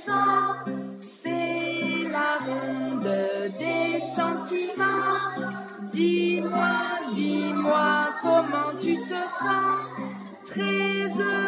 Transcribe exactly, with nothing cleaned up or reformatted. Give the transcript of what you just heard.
sens? C'est la ronde des sentiments. Dis-moi, dis-moi comment tu te sens? Très heureux.